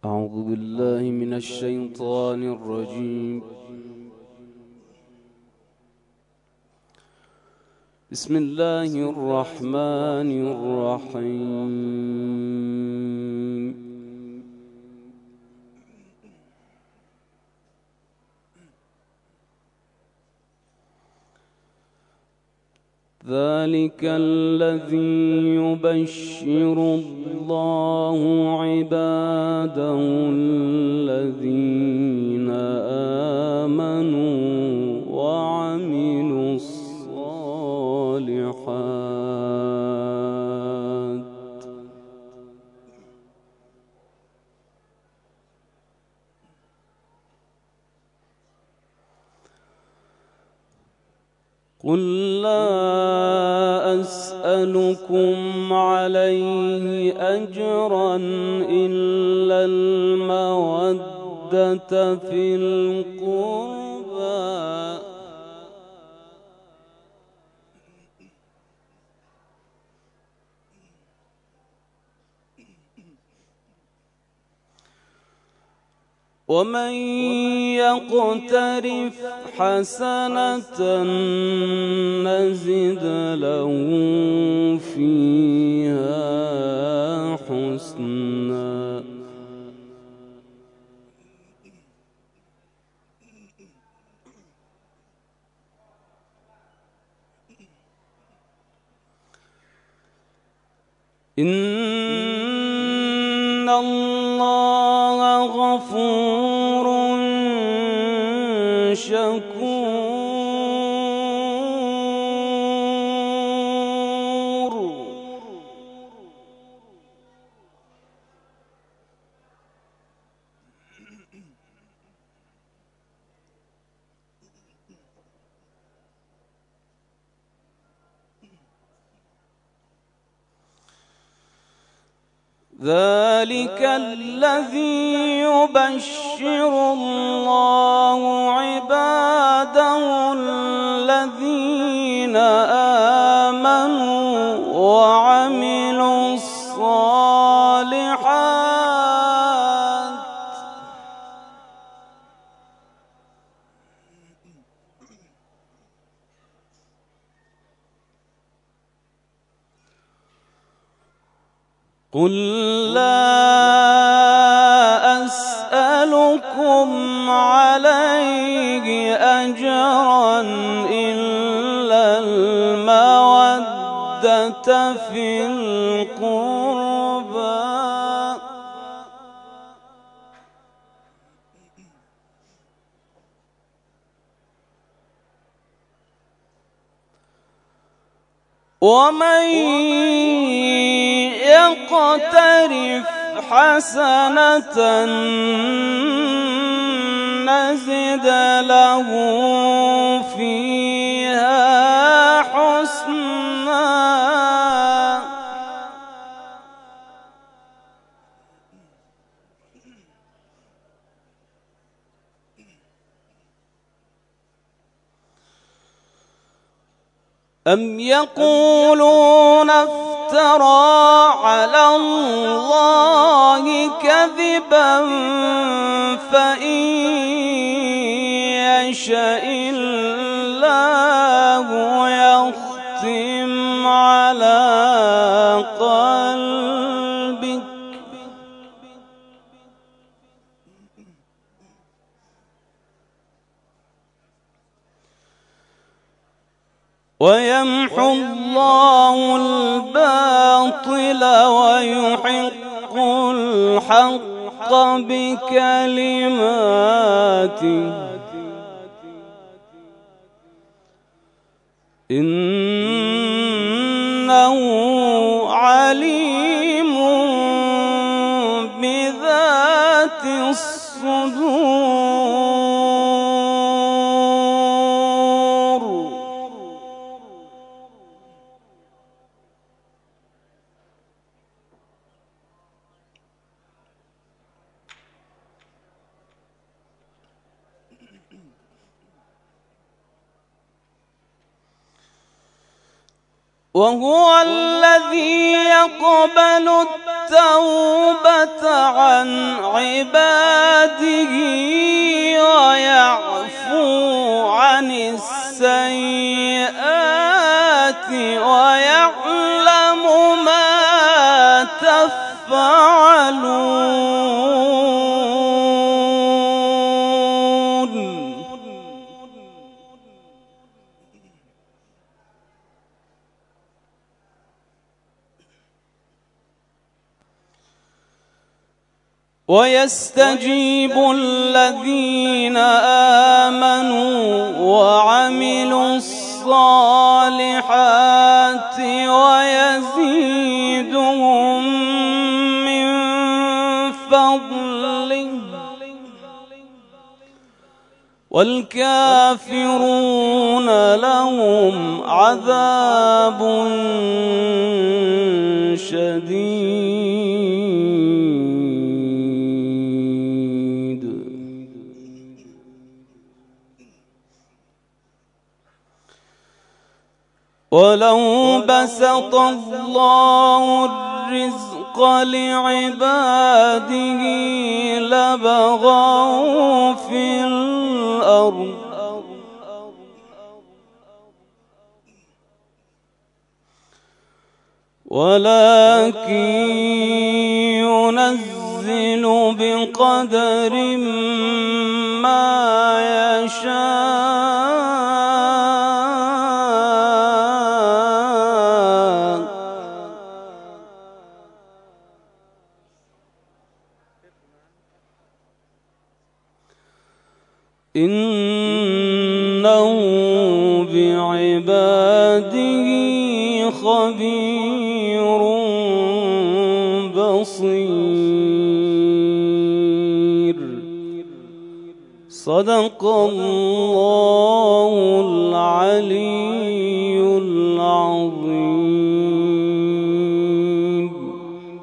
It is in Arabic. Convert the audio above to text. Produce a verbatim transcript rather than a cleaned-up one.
أعوذ بالله من الشيطان الرجيم. بسم الله الرحمن الرحيم. ذلك الذي يبشر الله عباده الذين آمنوا وعملوا الصالحات قل لا أسألكم عليه أجرا إلا المودة في القربى ومن يقترف حسنة نزد له فيها حسنا إن الله غفور شكور. ذلك الذي يبشر الله عباده الذين آمنوا وعملوا الصالحات قل لا أسألكم عليه أجرا إلا المودة في القربى ومن يقترف حسنة نزد له فيها حسنا أم يقولون افترى على الله كذبا فإن يشاء الله يختم على قلبك ويمحو الله الباطل ويحق الحق بكلماته إنه عليم بذات الصدور. وهو الذي يقبل التوبة عن عباده ويعفو عن السيئات ويعلم ما تفعلون. ويستجيب الذين آمنوا وعملوا الصالحات ويزيدهم من فضله والكافرون لهم عذاب شديد. ولو بسط الله الرزق لعباده لبغوا في الأرض ولكن ينزل بقدر ما يشاء. إنه بعباده خبير بصير. صدق الله العلي العظيم.